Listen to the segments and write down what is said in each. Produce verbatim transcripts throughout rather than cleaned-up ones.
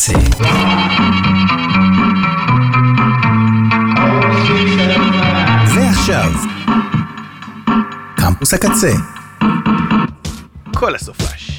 הקצה. ועכשיו, קמפוס הקצה. כל הסופש.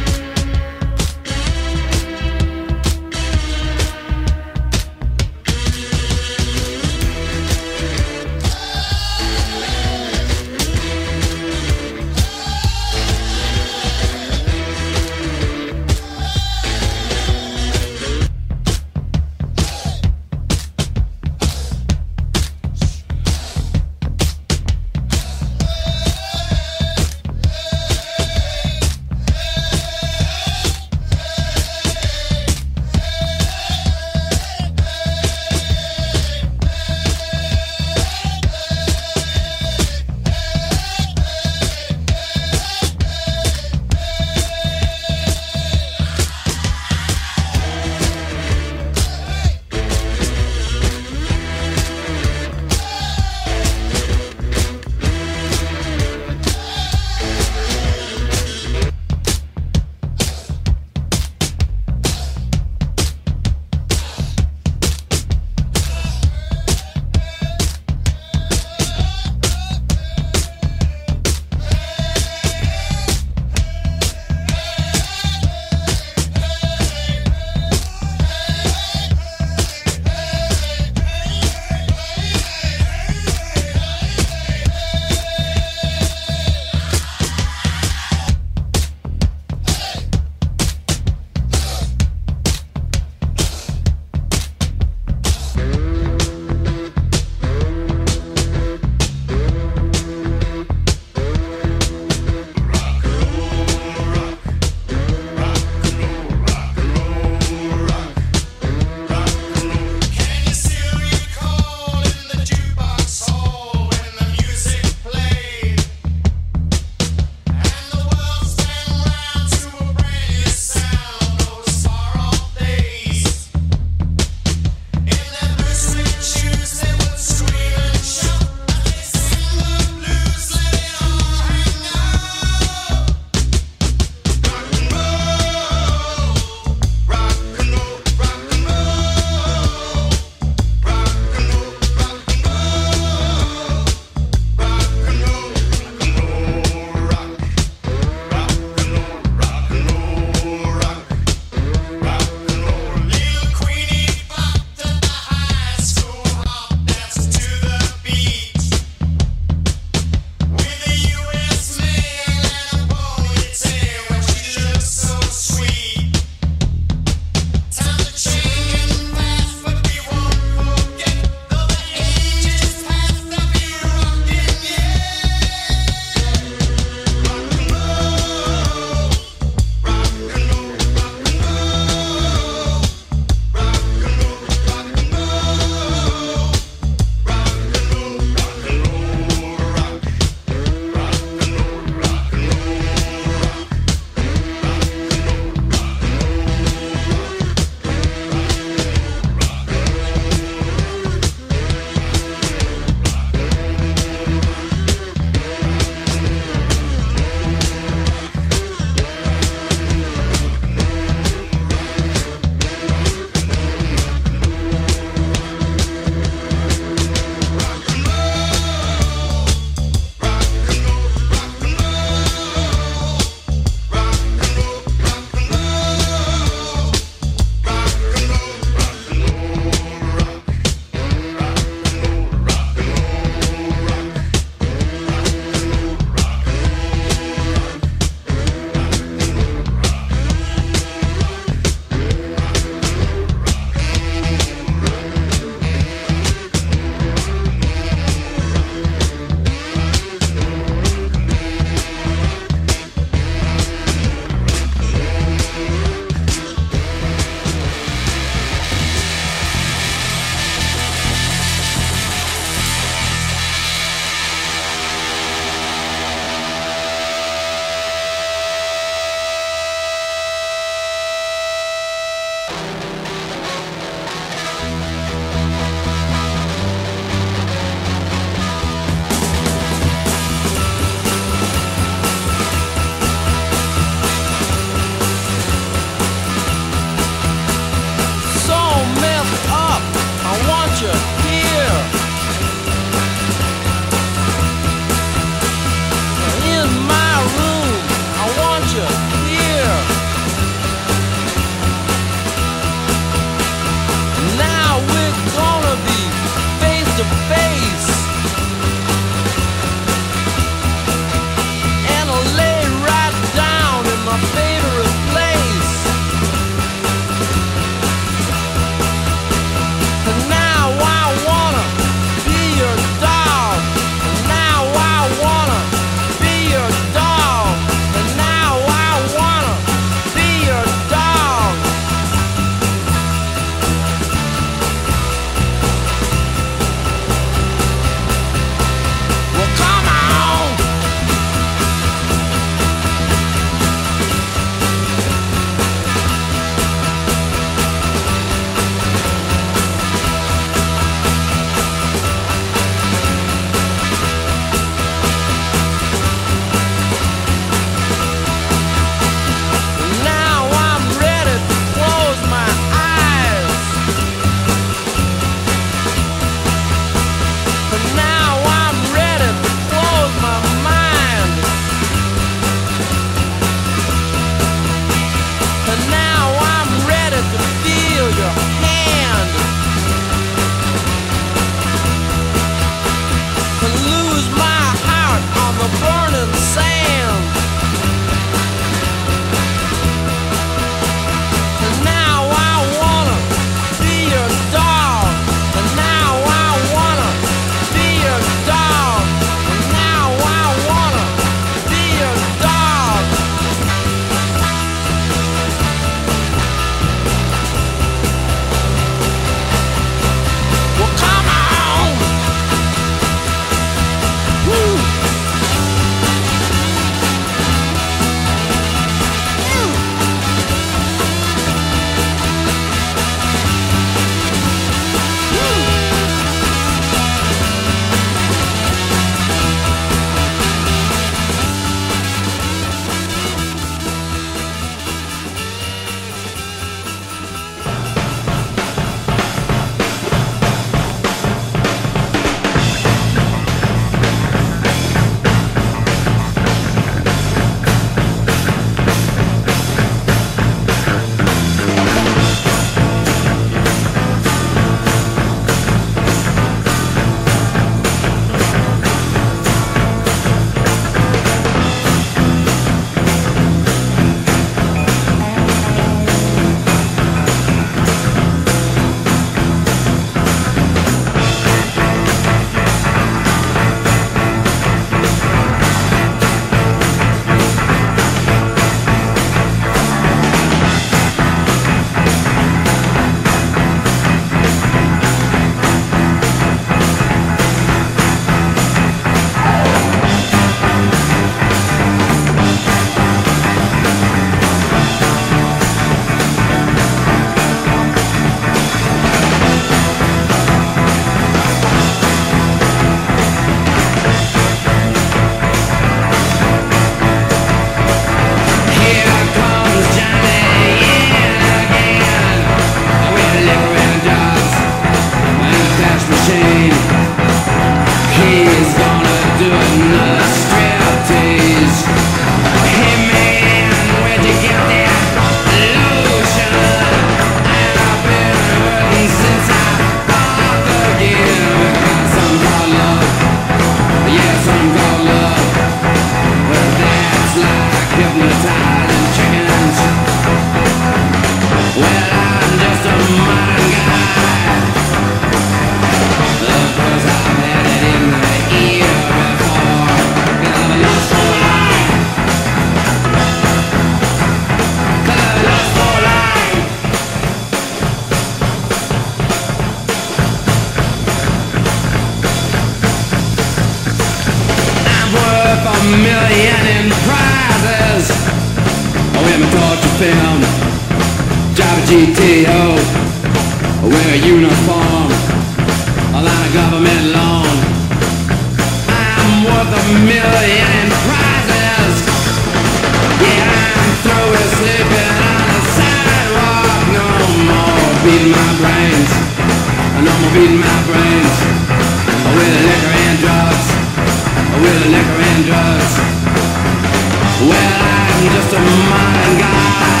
million in prizes. Wear my torture film, drive a G T O, wear a uniform, a line of government loan. I'm worth a million in prizes. Yeah, I'm through with sleeping on the sidewalk. No more beating my brains, no more beating my brains with liquor and drugs, with liquor and drugs. Well, I'm just a modern guy.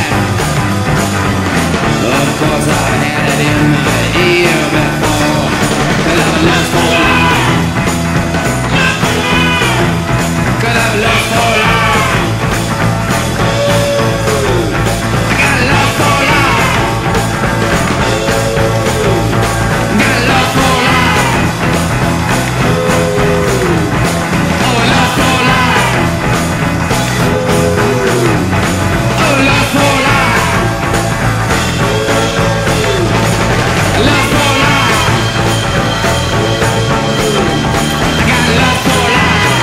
Of course I had it in my ear before, could have lost for life, could have lost for life. I got lost for life, got lost for life. Oh, lost for life. Oh, lost for life. Lost for life. I got lost for life.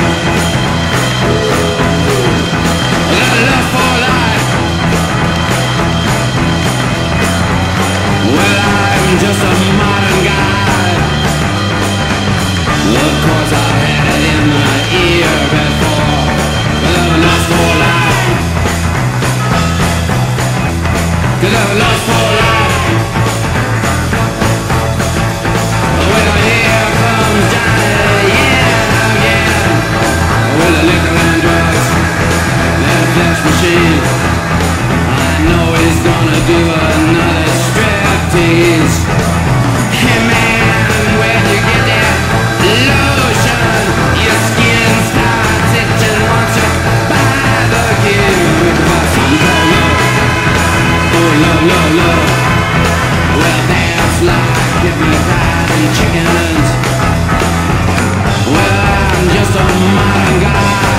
I got lost for life. Well, I'm just a modern guy. Of course I had it in my ear before, but I'm lost for life. Cause I'm lost for life. Well, here comes Johnny, yeah, again. With the liquor and drugs, that flesh machine. I know he's gonna do another striptease. Hey man, where'd you get that lotion? Your skin starts itching once you buy the gear. About something called love. Oh, love, love, love. Well, that's like hypnotizing chickens. Well, I'm just a modern guy.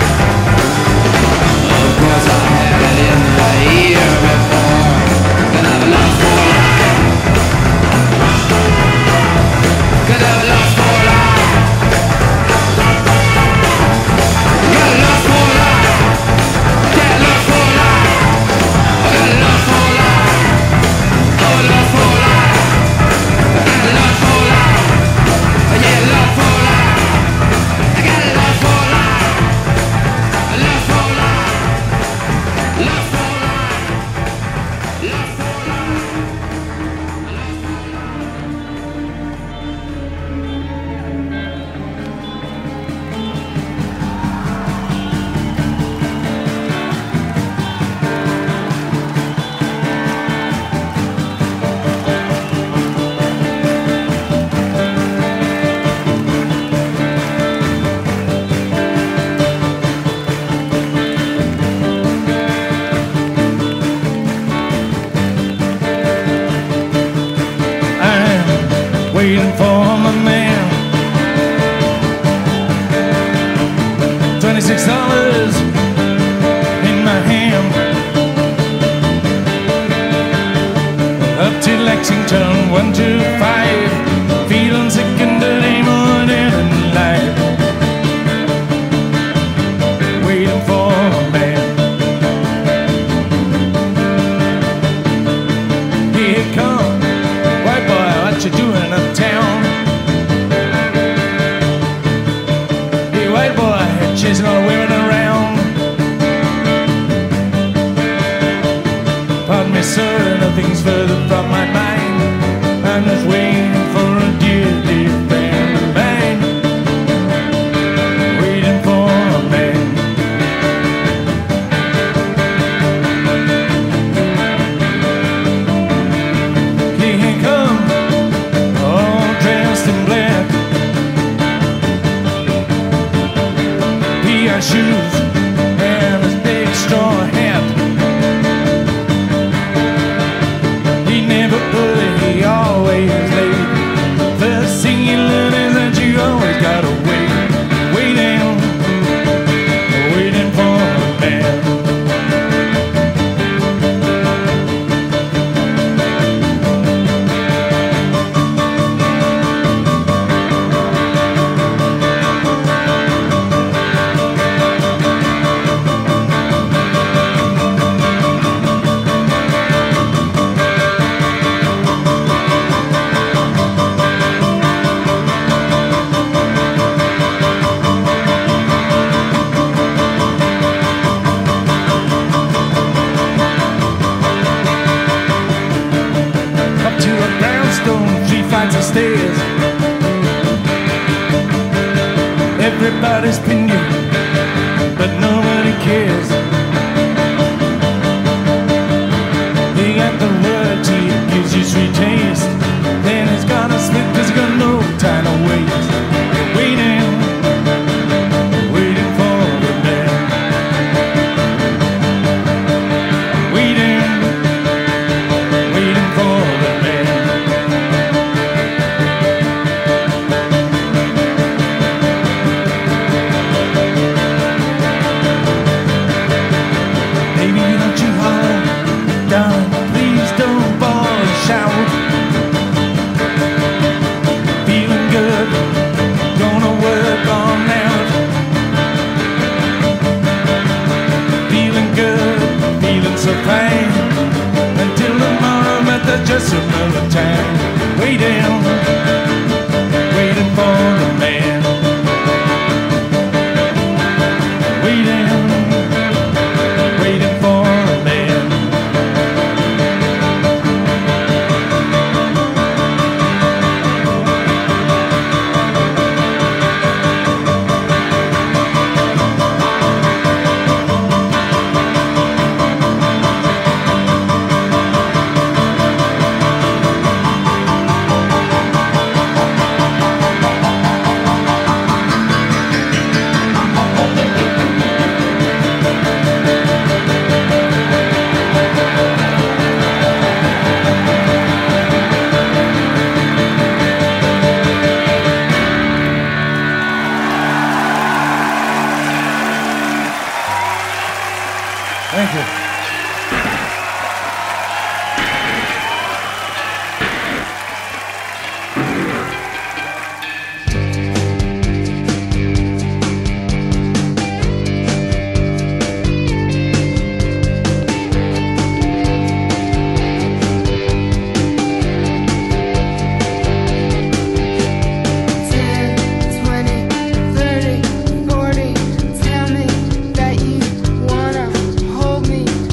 Of course I had it in the ear before, but I've lost for life. Cause I've lost for life. Got lost for life. Got lost for life. Got lost for life. Oh, lost for life. Got lost for life. Yeah, lost for life. I got lost for life. Lost for life. Lost for life. Lost for life. I'm waiting for my man. Twenty-six dollars in my hand. Up to Lexington, one two five. Feeling sick and dirty more than life. Waiting for my man. Here it comes. White boy, what you doing uptown? Hey, white boy, chasing all the women around. Pardon me, sir, nothing's further from my mind. I'm just waiting for a dear, dear friend of mine. Waiting for a man. He can come, all dressed in black. He got shoes and his big straw hat. He never early, he always late. First thing you learn is that you always gotta wait. Waiting, waiting for a man. flights of stairs. Everybody's pinned you, but nobody cares. He got the word to you, gives you sweet taste. Then he's gonna split cause he's got no time to waste. Waiting, waiting for the man. Waiting, waiting for the man. Baby, don't you holler, darling, please don't bawl and shout. Feeling good, gonna work on out. Feeling good, feeling so fine. Until tomorrow, but that's just another time. Waiting, waiting for the man. Waiting, waiting for the man. Thank you. ten, twenty, thirty, forty. Tell me that you wanna hold me.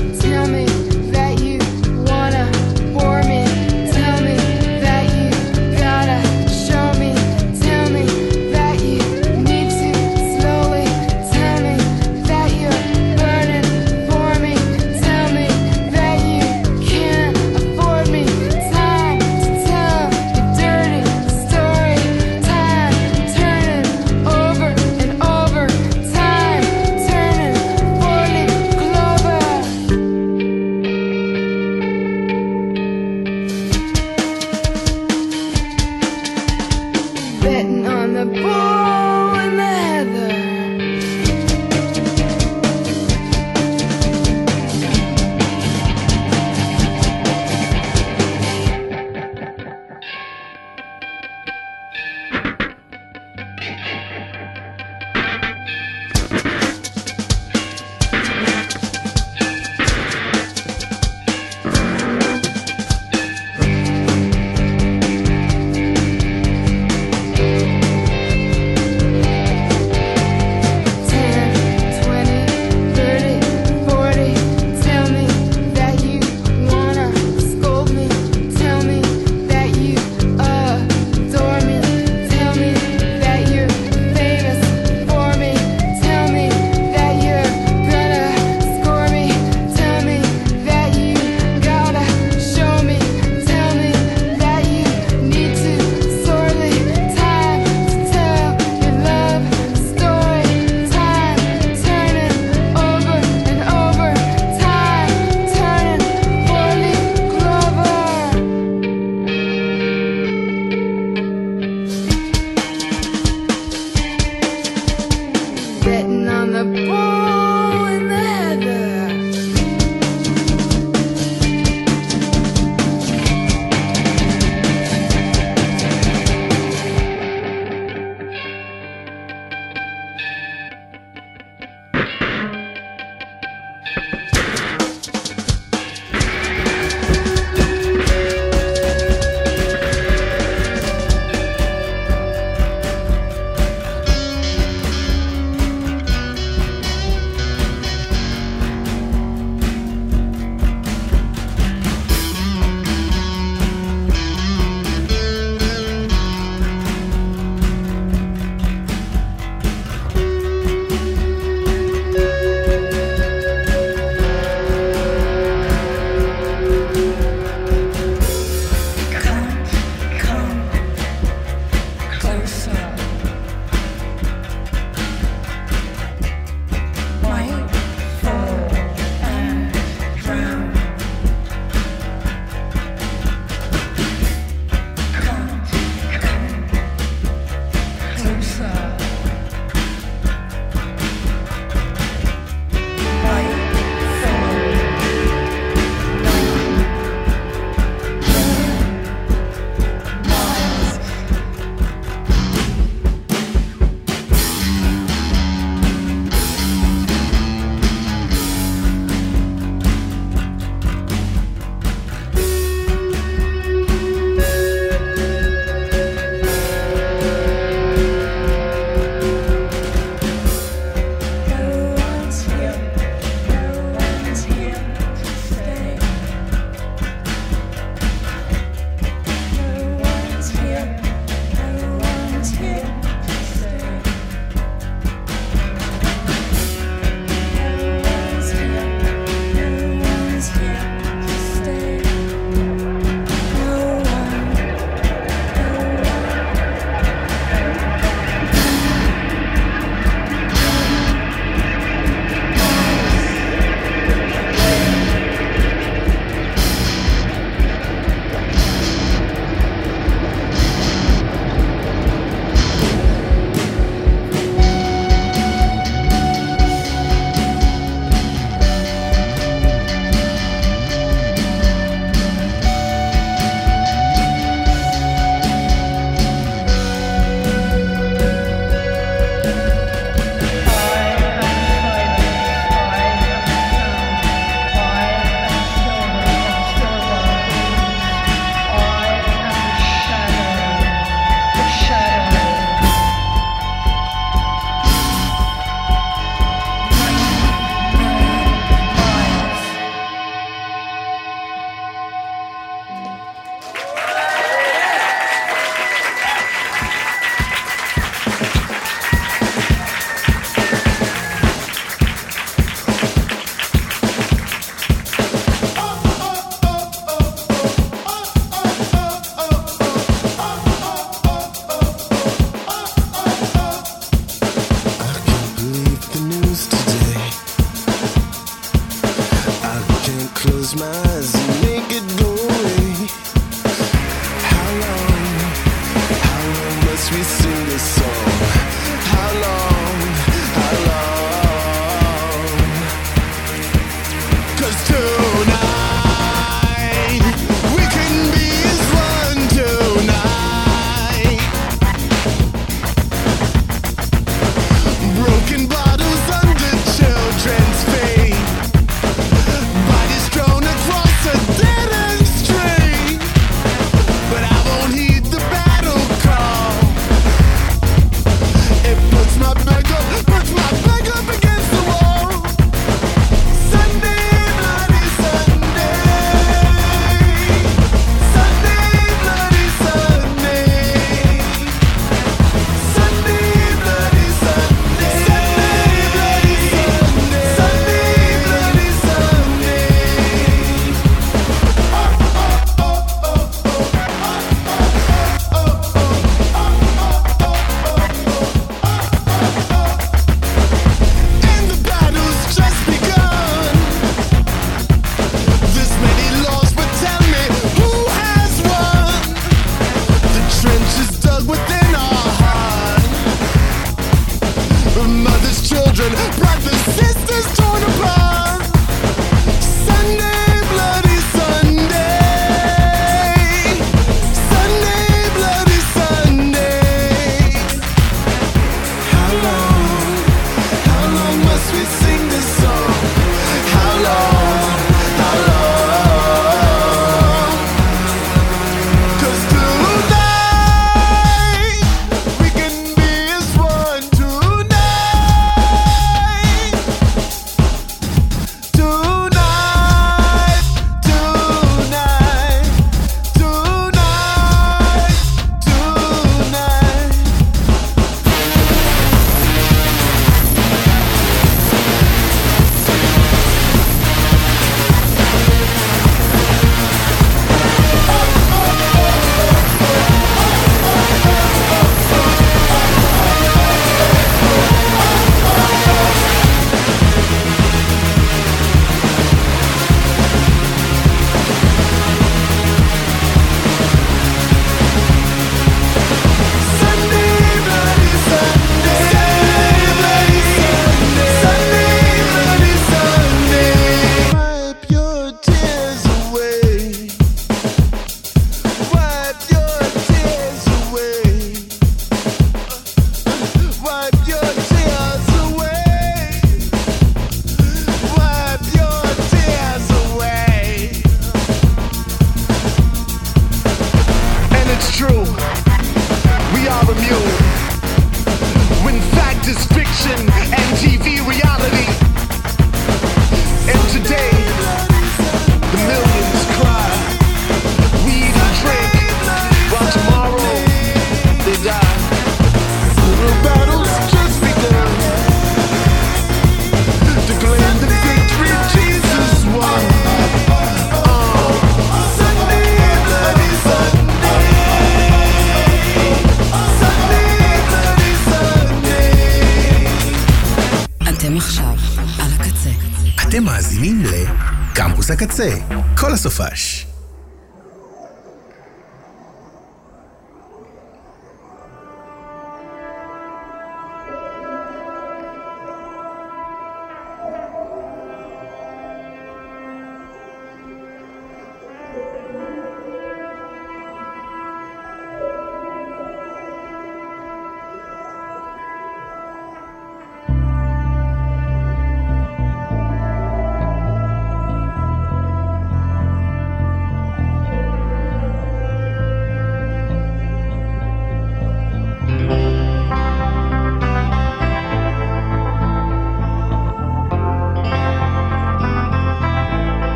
על הקצה. אתם מאזינים לקמפוס הקצה, כל הסופש.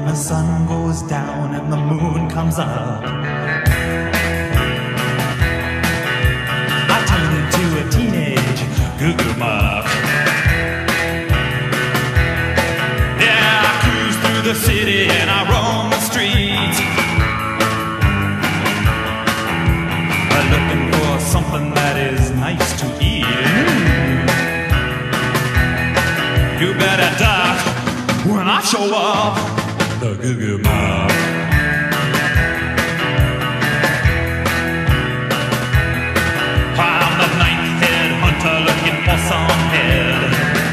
the sun goes down and the moon comes up, I turn into a teenage goo-goo muck. Yeah, I cruise through the city and I roam the streets, looking for something that is nice to eat. You better duck when I show up, the goo-goo mob. I'm the ninth head hunter looking for some head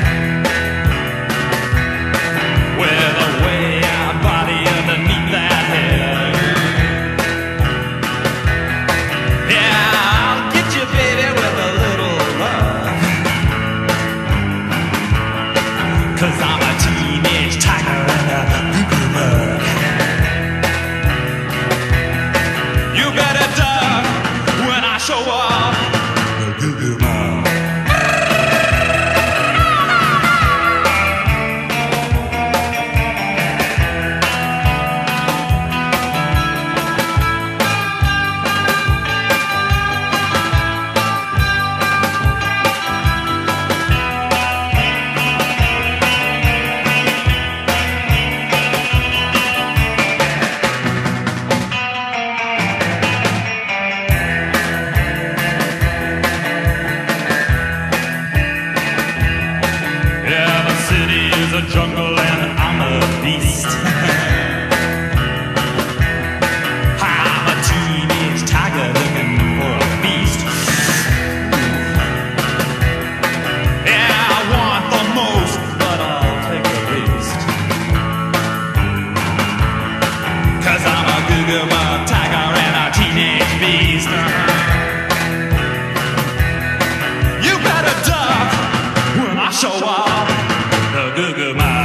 with a way out body underneath that head. Yeah, I'll get you, baby, with a little love, 'cause I'm a teenage tiger and a goo-goo mug. You better duck when I show up, the goo-goo mug. A jungle and I'm a beast. I'm a teenage tiger looking for a feast. Yeah, I want the most, but I'll take the least, 'cause I'm a goo-goo mug tiger and a teenage beast. You better duck when I show up, the goo-goo mob.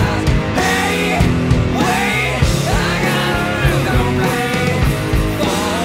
Hey, wait, I got a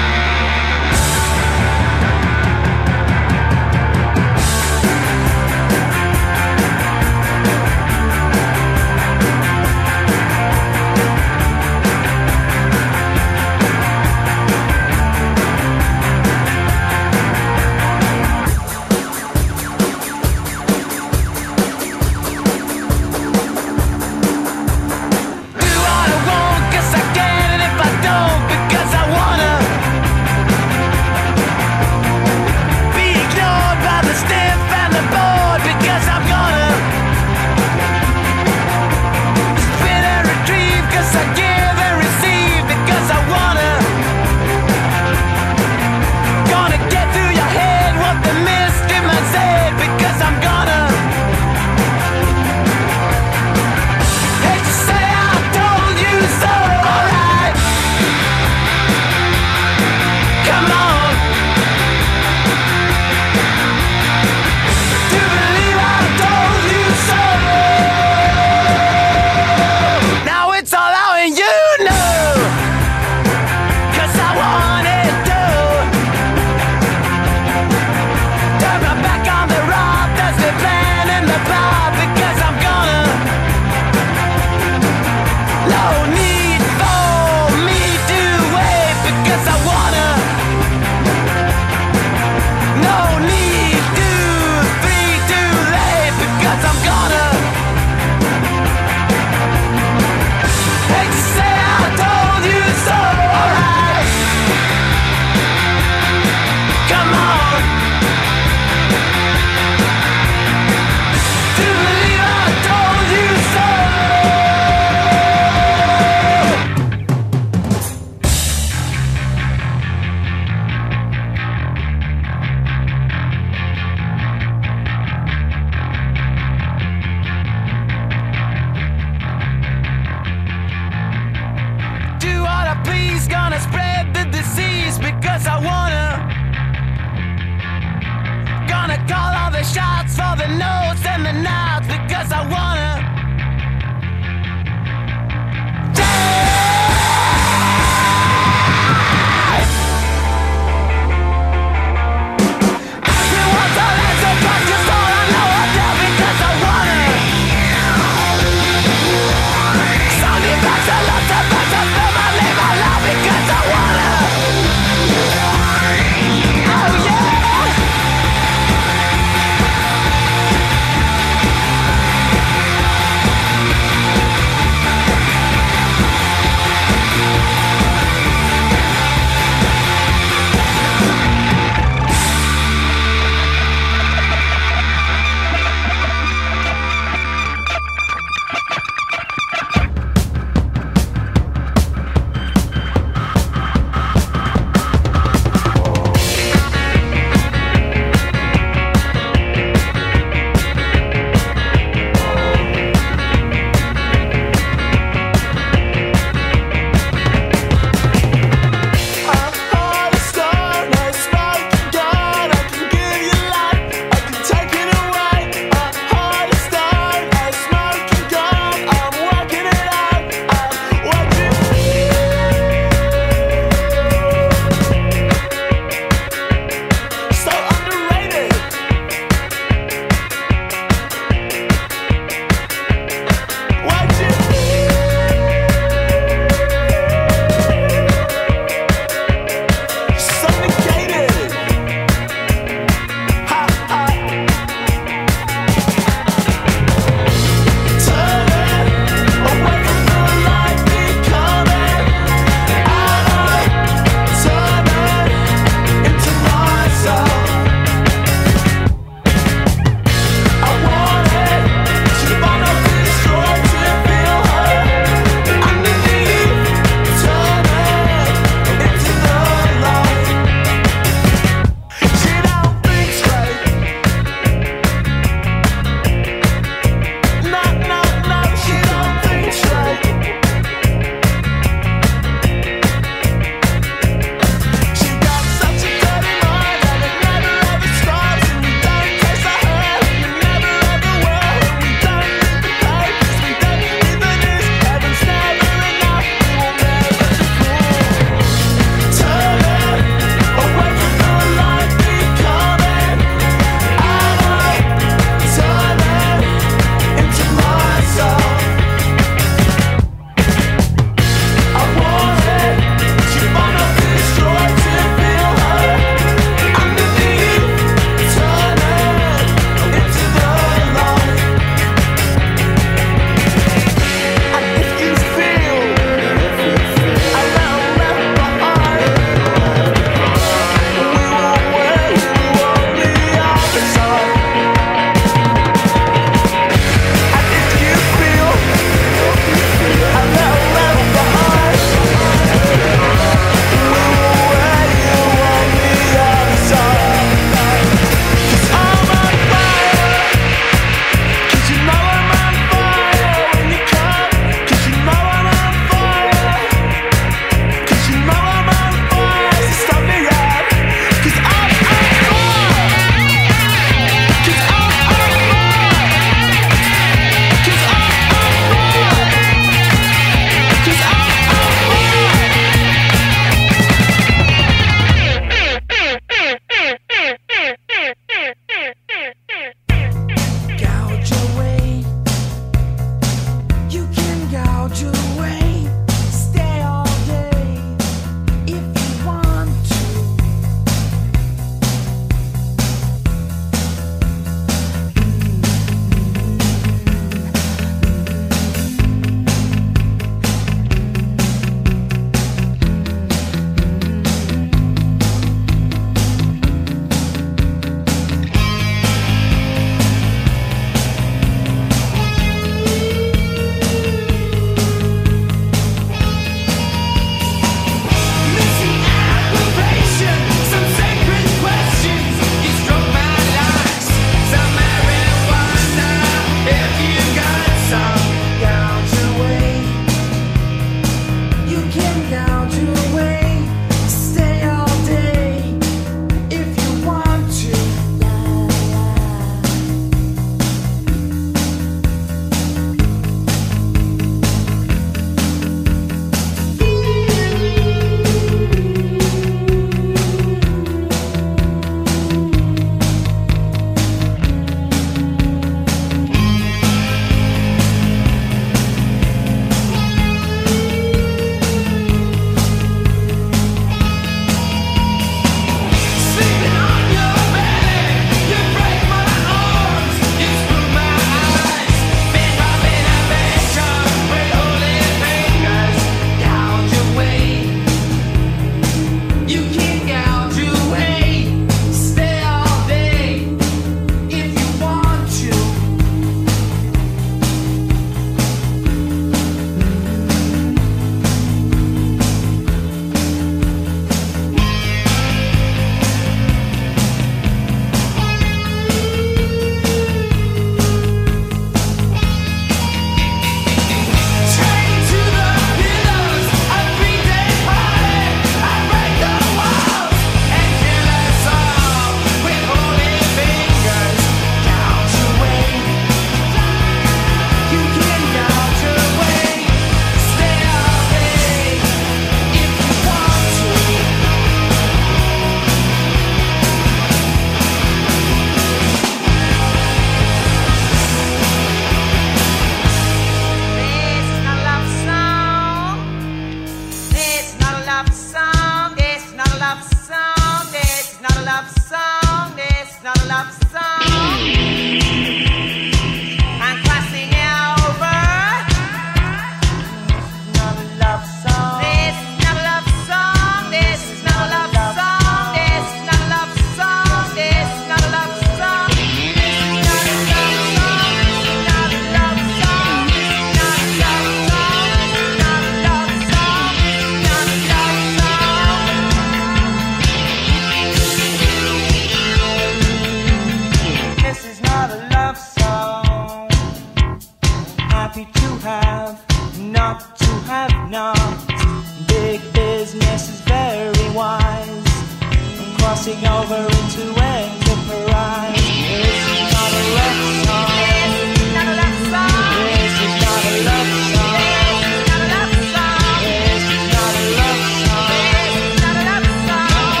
crossing over into enterprise. This is not a love song. This is not a love song. This is not a love song. This is not a love song. This is not a love song. This is not a love song.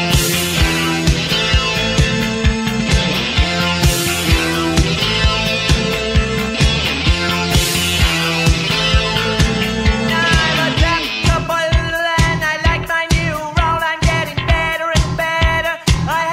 I'm adaptable and I like my new role. I'm getting better and better. I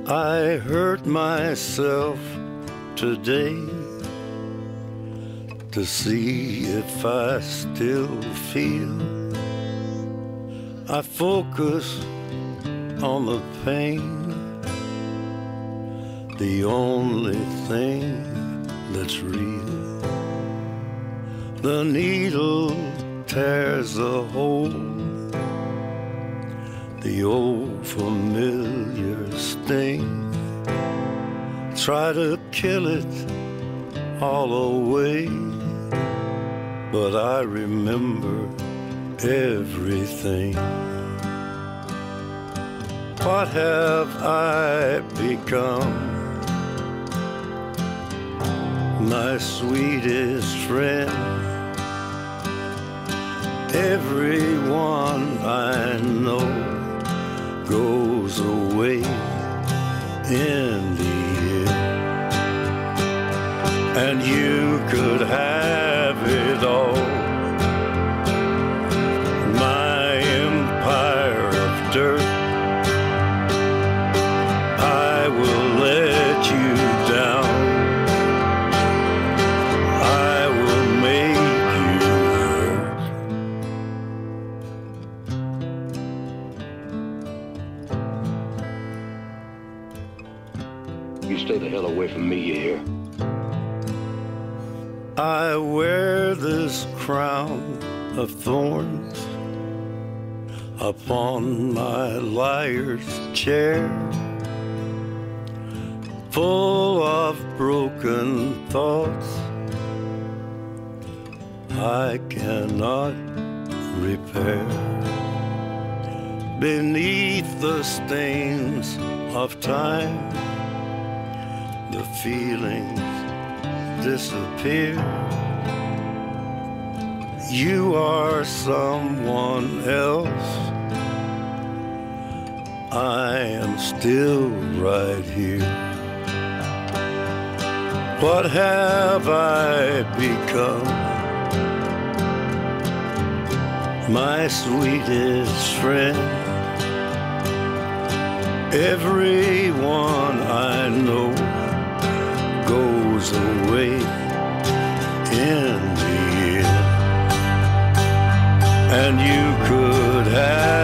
I hurt myself today to see if I still feel. I focus on the pain, the only thing that's real. The needle tears a hole, the old familiar sting. Try to kill it all away, but I remember everything. What have I become? My sweetest friend. Everyone I know goes away in the end, and you could have it all. My empire of dirt, I will let you down. I will make you hurt. You stay the hell away from me, you hear? I wear this crown of thorns upon my liar's chair, full of broken thoughts I cannot repair. Beneath the stains of time, the feelings disappear. You are someone else, I am still right here. What have I become? My sweetest friend. Everyone I know goes away in the end, and you could have